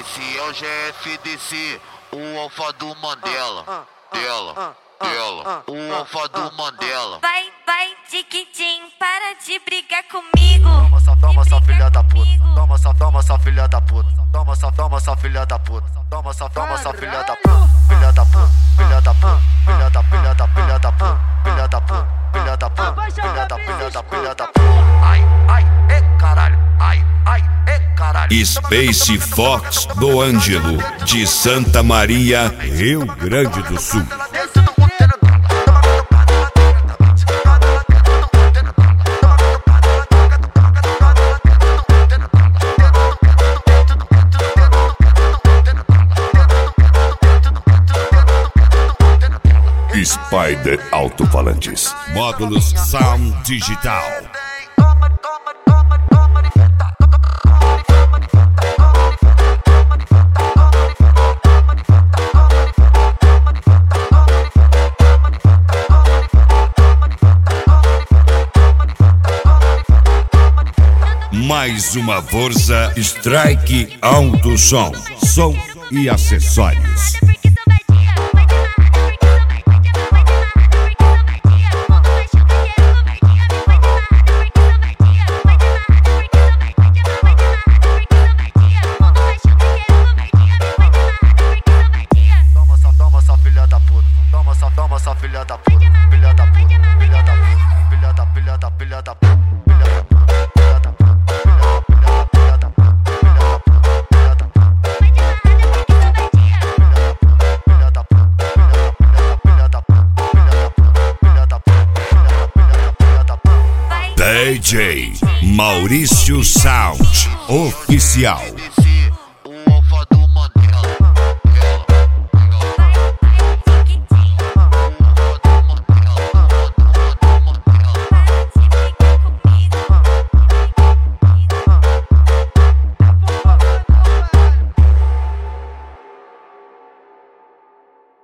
Esse é o GFDC, o alfa do Mandela. Dela, o alfa do Mandela. Vai, Tiquitim, para de brigar comigo. Toma essa filha da puta. Toma essa filha da puta. Toma essa filha da puta. Toma essa filha da puta. Filha da puta, filha da puta, filha da filha da filha da puta, filha da puta, filha da puta, filha da filha da filha da puta. Ai, caralho. Ai, caralho. Space Fox do Ângelo, de Santa Maria, Rio Grande do Sul. Spider Alto-Falantes, módulos Sound Digital. Mais uma força Strike Alto Som e acessórios. Toma essa filha da puta, filha da puta, filha da puta, filha da filha da filha da puta, filha da puta, filha da puta, filha da puta, filha da puta, filha da puta, filha da puta, filha da puta. DJ Maurício Sound Oficial.